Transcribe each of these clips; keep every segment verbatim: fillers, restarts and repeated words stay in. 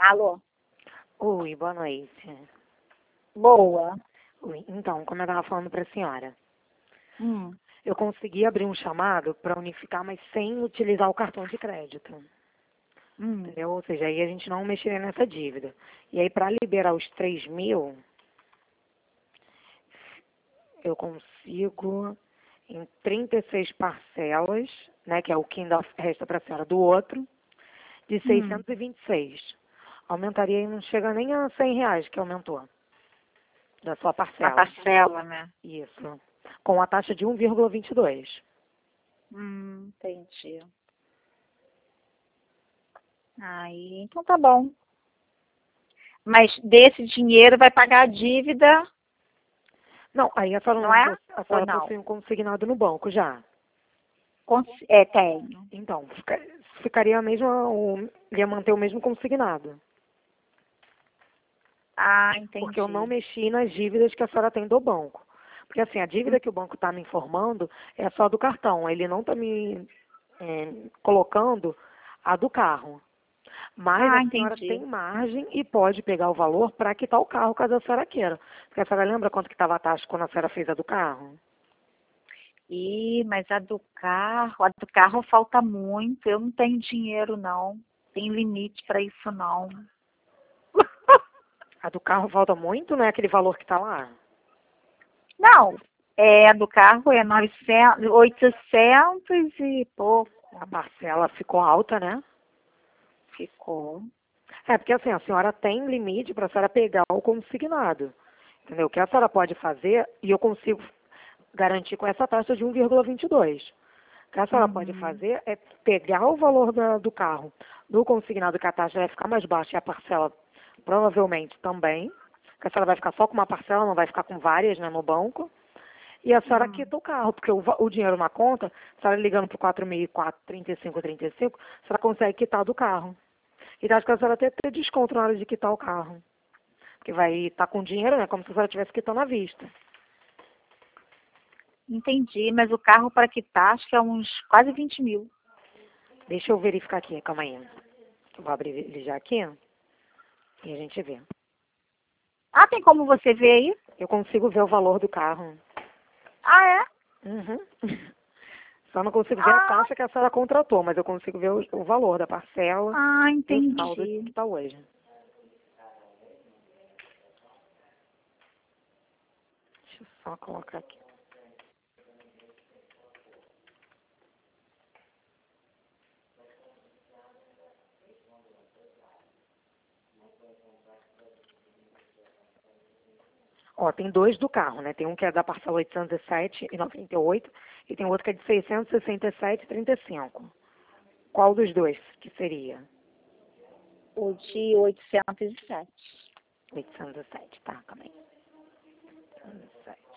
Alô? Oi, boa noite. Boa. Oi, então, como eu estava falando para a senhora, Hum. eu consegui abrir um chamado para unificar, mas sem utilizar o cartão de crédito. Hum. Entendeu? Ou seja, aí a gente não mexeria nessa dívida. E aí, para liberar os três mil, eu consigo em trinta e seis parcelas, né, que é o que ainda resta para a senhora do outro, de Hum. seiscentos e vinte e seis. Aumentaria e não chega nem a cem reais que aumentou da sua A parcela. parcela, né? Isso. Com a taxa de um vírgula vinte e dois. Hum, entendi. Aí, então tá bom. Mas desse dinheiro vai pagar a dívida, Não, aí a senhora, não não, é? a Ou senhora não? possui um consignado no banco já. Cons- É, tenho. Então, fica- ficaria a mesma, o, ia manter o mesmo consignado. Ah, Porque eu não entendi. mexi nas dívidas que a senhora tem do banco. Porque assim, a dívida que o banco está me informando é só do cartão. Ele não está me é, colocando a do carro. Mas Ah, a senhora entendi. tem margem e pode pegar o valor para quitar o carro caso a senhora queira. Porque a senhora lembra quanto que estava a taxa quando a senhora fez a do carro? Ih, mas a do carro, a do carro falta muito. Eu não tenho dinheiro, não. Tem limite para isso, não. A do carro falta muito, não é aquele valor que está lá? Não, é, a do carro é novecentos, oitocentos e pouco. A parcela ficou alta, né? Ficou. É, porque assim, a senhora tem limite para a senhora pegar o consignado. Entendeu? O que a senhora pode fazer, e eu consigo garantir com essa taxa de um vírgula vinte e dois. O que a senhora pode Uhum. fazer é pegar o valor da- do carro do consignado, que a taxa vai ficar mais baixa e a parcela provavelmente também. Que a senhora vai ficar só com uma parcela, não vai ficar com várias, né, no banco. E a senhora Hum. quita o carro, porque o, va- o dinheiro na conta, a senhora ligando para o quatro mil e quatro, trinta e cinco, trinta e cinco, a senhora consegue quitar do carro. E acho que a senhora até ter desconto na hora de quitar o carro. Porque vai estar com dinheiro, né? Como se a senhora estivesse quitando à vista. Entendi, mas o carro para quitar acho que é uns quase vinte mil. Deixa eu verificar aqui, calma aí. Eu vou abrir ele já aqui e a gente vê. Ah, tem como você ver aí? Eu consigo ver o valor do carro. Ah, é? Uhum. Só não consigo ver a Ah, taxa que a senhora contratou, mas eu consigo ver o, o valor da parcela ah, e o saldo que entendi. está hoje. Deixa eu só colocar aqui. Ó, tem dois do carro, né? Tem um que é da parcela oitocentos e sete e noventa e oito e tem outro que é de seiscentos e sessenta e sete e trinta e cinco. Qual dos dois que seria? O de oitocentos e sete. oitocentos e sete, tá, calma aí. oitocentos e sete.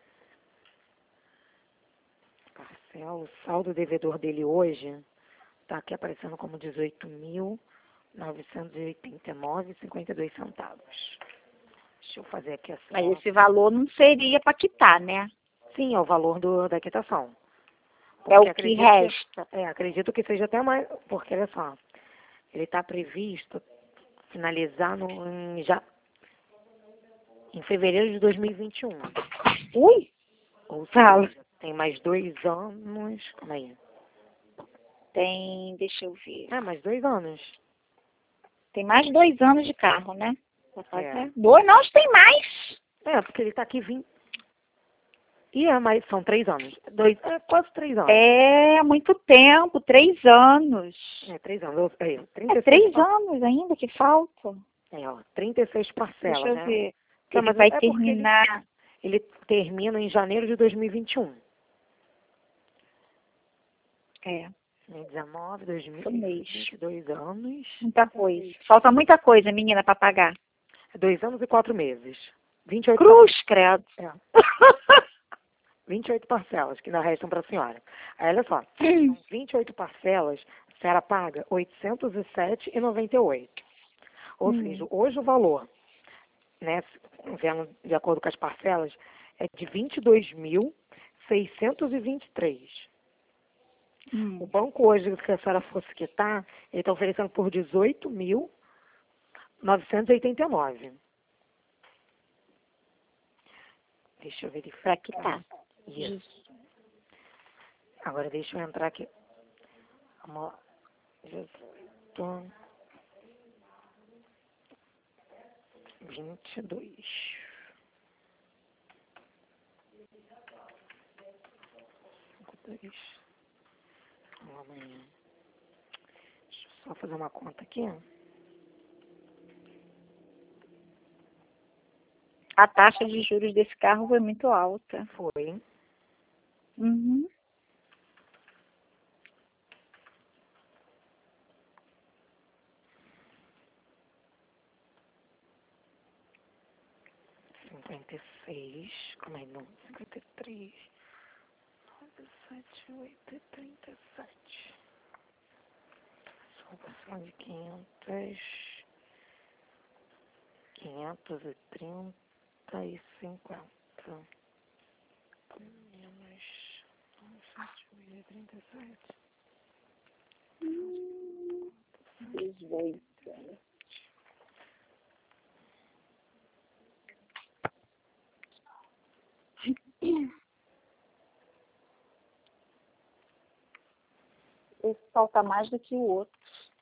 Parcela, o saldo devedor dele hoje tá aqui aparecendo como dezoito mil novecentos e oitenta e nove e cinquenta e dois centavos. Deixa eu fazer aqui a Mas soma. esse valor não seria para quitar, né? Sim, é o valor do, da quitação. É Porque o que acredito que, resta. é, acredito que seja até mais, porque olha só, ele está previsto finalizar no, em, já, em fevereiro de dois mil e vinte e um. Ui, Ou fala. seja, tem mais dois anos. Calma aí. Tem, deixa eu ver. É, mais dois anos. Tem mais dois anos de carro, né? Pra É. fazer. Dois? Não, acho que tem mais. É, porque ele está aqui vinte. E é mais, são três anos. Dois, é quase três anos. É muito tempo, três anos. É, três anos. É, É trinta e seis, três par- anos ainda que falta. é, ó, trinta e seis Deixa parcelas, eu né? ver. Não, Ele mas vai é porque ele, terminar. ele termina em janeiro de dois mil e vinte e um. É, dezenove, do mês. dois mil e vinte, dois anos. Muita coisa. Falta muita coisa, menina, para pagar. Dois anos e quatro meses. vinte e oito Cruz, credo. par- é, vinte e oito parcelas que ainda restam para a senhora. Aí, olha só, são vinte e oito parcelas, a senhora paga oitocentos e sete reais e noventa e oito centavos. Ou Hum. seja, hoje o valor, né, vendo de acordo com as parcelas, é de vinte e dois mil seiscentos e vinte e três. O Hum. banco hoje, se a senhora fosse quitar, ele está oferecendo por dezoito mil novecentos e oitenta e nove. Deixa eu verificar. Pra quitar. Isso. Agora deixa eu entrar aqui. Vamos lá. dezoito. vinte e dois. cinco, dois. Amanhã. Deixa eu só fazer uma conta aqui. A taxa de juros desse carro foi muito alta. Foi. Uhum. cinquenta e seis. Como é não? cinquenta e três. nove, sete, oito e trinta e sete. Só acima de quinhentos. quinhentos e trinta e cinquenta. Menos nove, sete, oito e trinta e sete. dezoito. Esse falta mais do que o outro.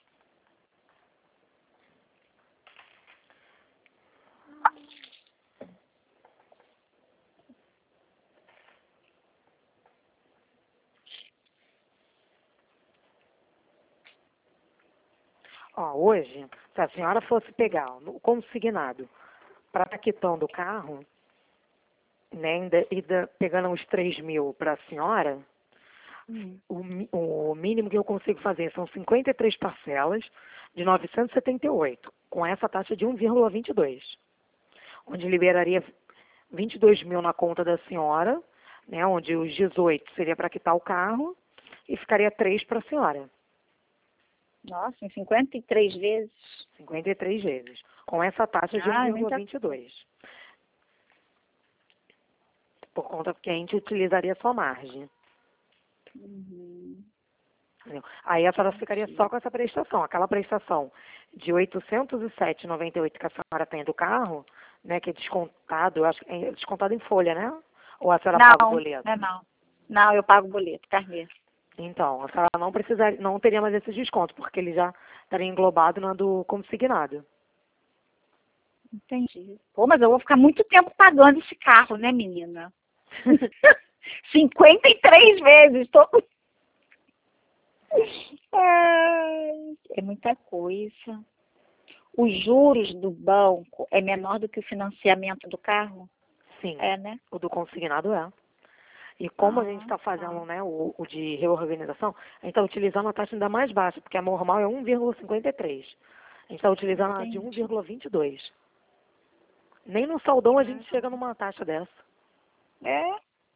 Ó, hoje, se a senhora fosse pegar o consignado para estar quitando o carro, né, ainda, ainda pegando uns três mil para a senhora, Hum. o, mi- o mínimo que eu consigo fazer são cinquenta e três parcelas de novecentos e setenta e oito, com essa taxa de um vírgula vinte e dois, onde liberaria vinte e dois mil na conta da senhora, né, onde os dezoito seria para quitar o carro, e ficaria três para a senhora. Nossa, em cinquenta e três vezes. cinquenta e três vezes, com essa taxa de Ah, é um vírgula muita- vinte e dois. Por conta que a gente utilizaria só margem. Uhum. Entendeu? Aí a senhora ficaria só com essa prestação. Aquela prestação de oitocentos e sete reais e noventa e oito centavos que a senhora tem do carro, né, que é descontado, eu acho que é descontado em folha, né? Ou a senhora paga o Não, boleto? não, é não. Não, eu pago boleto, carnê. Então, a senhora não precisaria, não teria mais esse desconto, porque ele já estaria englobado na do consignado. Entendi. Pô, mas eu vou ficar muito tempo pagando esse carro, né, menina? cinquenta e três vezes. Tô... com- Ai, é muita coisa. Os juros do banco é menor do que o financiamento do carro? Sim, É, né? o do consignado é. E como a Ah, gente está fazendo, tá. né, o, o de reorganização, a gente está utilizando a taxa ainda mais baixa, porque a normal é um vírgula cinquenta e três. A gente está utilizando a de um Entendi. vírgula vinte e dois. Nem no saldão a gente chega numa taxa dessa. É?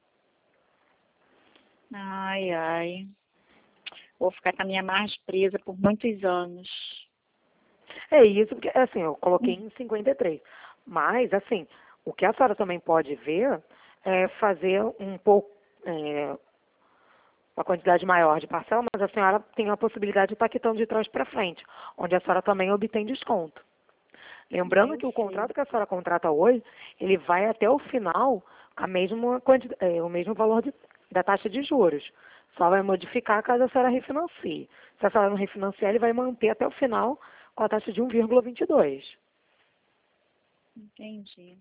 Ai, ai. Vou ficar com a minha margem presa por muitos anos. É isso, porque, assim, eu coloquei em cinquenta e três. Mas, assim, o que a senhora também pode ver é fazer um pouco, é, uma quantidade maior de parcela, mas a senhora tem a possibilidade de estar quitando de trás para frente, onde a senhora também obtém desconto. Lembrando Eu que o sei. contrato que a senhora contrata hoje, ele vai até o final a mesma quanti- é, o mesmo valor de- da taxa de juros. Só vai modificar caso a senhora refinancie. Se a senhora não refinanciar, ele vai manter até o final com a taxa de um vírgula vinte e dois. Entendi.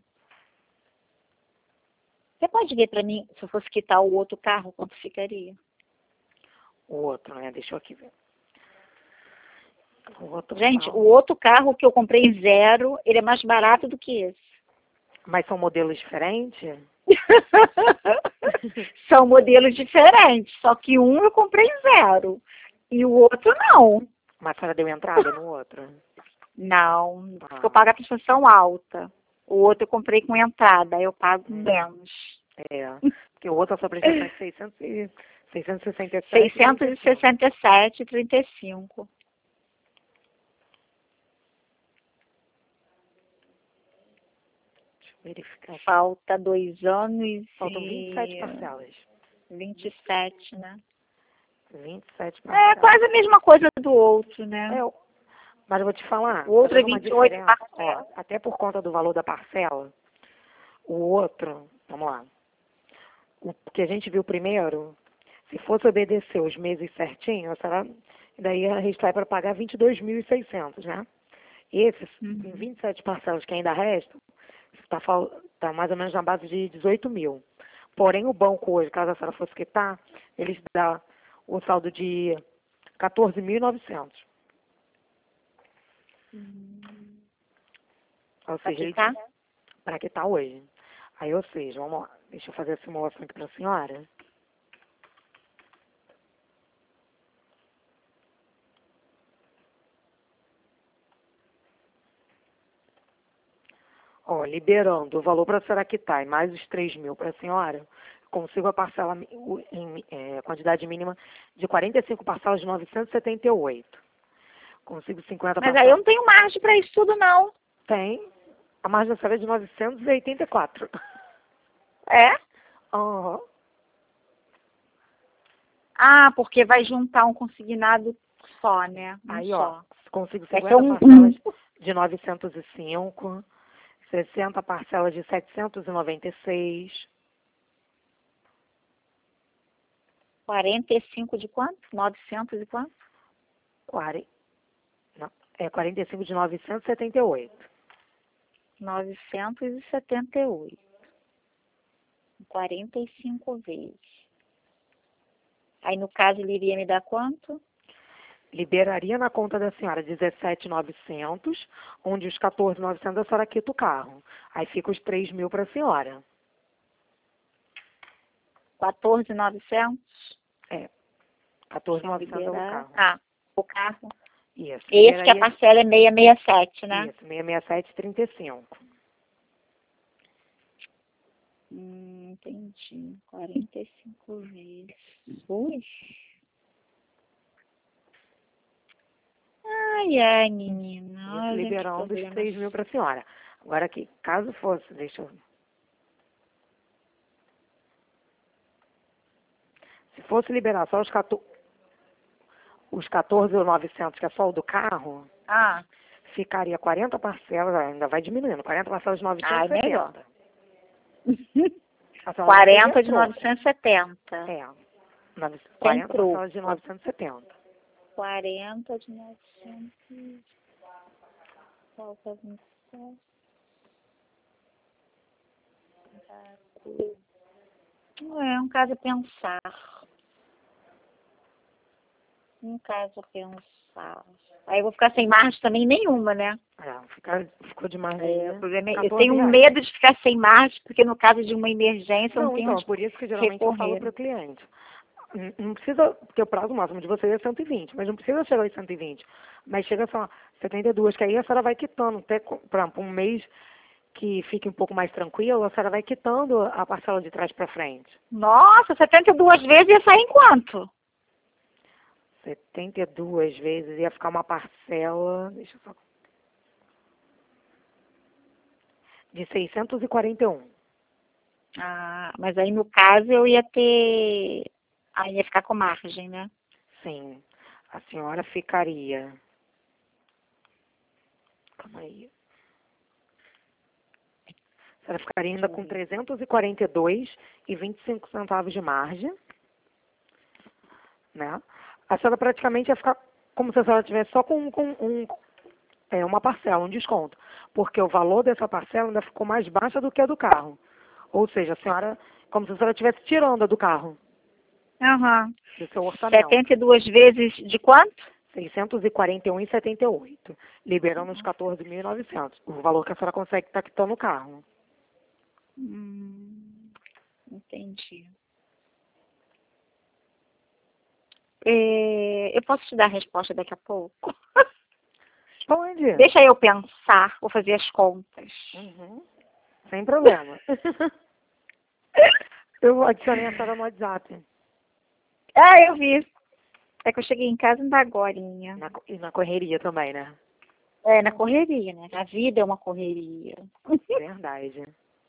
Você pode ver para mim, se eu fosse quitar o outro carro, quanto ficaria? O outro, né? Deixa eu aqui ver. O outro Gente, carro. o outro carro que eu comprei zero, ele é mais barato do que esse. Mas são modelos diferentes? São modelos diferentes, só que um eu comprei zero e o outro não. Mas a senhora deu entrada no outro? Não, porque Ah, eu pago a prestação alta. O outro eu comprei com entrada, eu pago menos. é. Porque o outro a sua prestação é seiscentos e, seiscentos e sessenta e sete. seiscentos e sessenta e sete e trinta e cinco. Deixa eu verificar. Falta dois anos Faltam e... vinte e sete parcelas. vinte e sete, né? vinte e sete É parcelas. quase a mesma coisa do outro, né? É, o- Mas eu vou te falar, O outro é tá dando uma vinte e oito diferença, parcelas. ó, até por conta do valor da parcela, o outro, vamos lá, o que a gente viu primeiro, se fosse obedecer os meses certinho, a senhora, daí a gente vai para pagar vinte e dois mil e seiscentos, né? Esses, Uhum. em vinte e sete parcelas que ainda restam, está tá mais ou menos na base de dezoito mil. Porém, o banco hoje, caso a senhora fosse quitar, eles dão o saldo de quatorze mil e novecentos. Hum. Ou Pra seja, ele quitar? para quitar hoje. Aí, ou seja, vamos lá, deixa eu fazer a simulação aqui para a senhora. Ó, liberando o valor para a senhora quitar e mais os três mil para a senhora, consigo a parcela, mi- o- em é, quantidade mínima de quarenta e cinco parcelas de novecentos e setenta e oito. Consigo cinquenta Mas aí eu parcelas. não tenho margem para isso tudo, não. Tem. A margem da senhora é de novecentos e oitenta e quatro. É? Aham. Ah, porque vai juntar um consignado só, né? Um Aí, ó, só. consigo É que cinquenta é um, parcelas um de novecentos e cinco, sessenta parcelas de setecentos e noventa e seis, quarenta e cinco de quanto? novecentos e quanto? quarenta, não, é quarenta e cinco de novecentos e setenta e oito. novecentos e setenta e oito. quarenta e cinco vezes. Aí, no caso, ele iria me dar quanto? Liberaria na conta da senhora dezessete mil e novecentos, onde os quatorze mil e novecentos a senhora quita o carro. Aí fica os três mil para a senhora. quatorze mil e novecentos? É, quatorze mil e novecentos o Liberar. carro. Ah, o carro. Isso, Esse que a liberaria, parcela é seiscentos e sessenta e sete, né? isso, seiscentos e sessenta e sete e trinta e cinco. Hum, entendi. quarenta e cinco vezes. Ui. Ai, ai, menina. Isso Olha que liberando os problema. três mil para a senhora. Agora aqui, caso fosse, deixa eu... Se fosse liberar só os quatorze, os quatorze mil e novecentos, que é só o do carro, Ah, ficaria quarenta parcelas, ainda vai diminuindo, quarenta parcelas de ai, melhor. novecentos e setenta. A senhora não quarenta de projetou. novecentos e setenta. É, nove- Sem quarenta troco. parcelas de novecentos e setenta. quarenta de novecentos. Falta vinte e sete. É um caso a pensar. Um caso a pensar. Aí eu vou ficar sem margem também nenhuma, né? É, fica, ficou de margem É, aí, o problema é, eu quatorze tenho reais. medo de ficar sem margem, porque no caso de uma emergência eu não Não, tenho então, onde por isso que geralmente eu falo recorrer. para o cliente. Não não precisa, porque o prazo máximo de vocês é cento e vinte, mas não precisa chegar aos cento e vinte. Mas chega só setenta e dois, que aí a senhora vai quitando, até, por exemplo, um mês que fique um pouco mais tranquilo, a senhora vai quitando a parcela de trás para frente. Nossa, setenta e duas vezes ia sair em quanto? setenta e duas vezes ia ficar uma parcela, deixa eu só, de seiscentos e quarenta e um. Ah, mas aí no caso eu ia ter. Aí ia ficar com margem, né? Sim, a senhora ficaria, calma aí, a senhora ficaria ainda com trezentos e quarenta e dois e vinte e cinco centavos de margem, né? A senhora praticamente ia ficar como se a senhora tivesse só com, com um, é, uma parcela, um desconto, porque o valor dessa parcela ainda ficou mais baixa do que a do carro. Ou seja, a senhora, como se a senhora estivesse tirando a do carro, Aham. do seu orçamento. setenta e duas vezes de quanto? seiscentos e quarenta e um e setenta e oito, liberando os quatorze mil e novecentos, o valor que a senhora consegue estar quitando o carro. Hum, entendi. É, eu posso te dar a resposta daqui a pouco? Pode. Deixa eu pensar, vou fazer as contas. Uhum. Sem problema. Eu adicionei a senhora no WhatsApp. Ah, eu vi. É que eu cheguei em casa ainda agorinha. Na, e na correria também, né? É, na correria, né? A vida é uma correria. Verdade.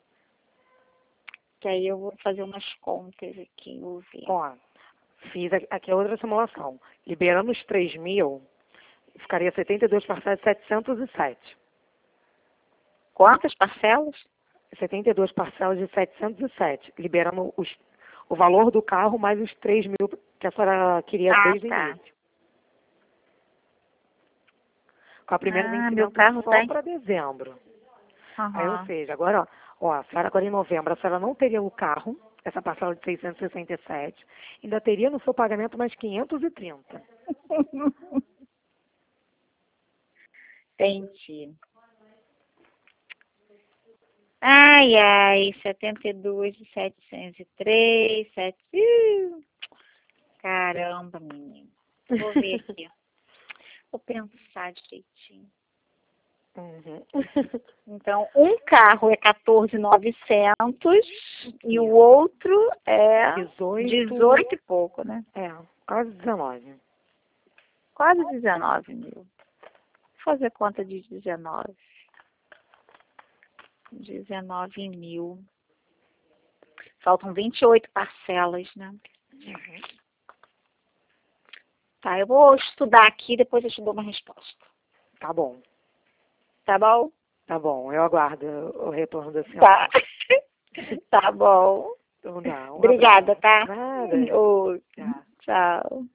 Que aí eu vou fazer umas contas aqui, vou ver. Ó, fiz a- aqui a outra simulação. Liberando os três mil, Ficaria setenta e duas parcelas de setecentos e sete. Quantas parcelas? setenta e duas parcelas de setecentos e sete, liberando os, o valor do carro mais os três mil que a senhora queria Ah, desde o tá. início. Com a primeira Ah, vencimento meu carro só tem. para dezembro. Aí, ou Aham. seja, agora, ó, ó, a senhora agora em novembro, a senhora não teria o carro, essa parcela de seiscentos e sessenta e sete, ainda teria no seu pagamento mais quinhentos e trinta. Entendi. Ai, ai, setenta e dois, setecentos e três, sete... Ih, caramba, menino. Vou ver aqui. Vou pensar direitinho. Uhum. Então, um carro é quatorze mil e novecentos e o outro é dezoito. dezoito e pouco, né? É, quase dezenove. Quase dezenove mil. Vou fazer conta de dezenove. dezenove mil. Faltam vinte e oito parcelas, né? Uhum. Tá, eu vou estudar aqui, depois eu te dou uma resposta. Tá bom, Tá bom? tá bom. Eu aguardo o retorno da senhora. Tá. Tá bom. Então dá, um Obrigada, abraço. tá? Nada. Ô, Tchau. tchau.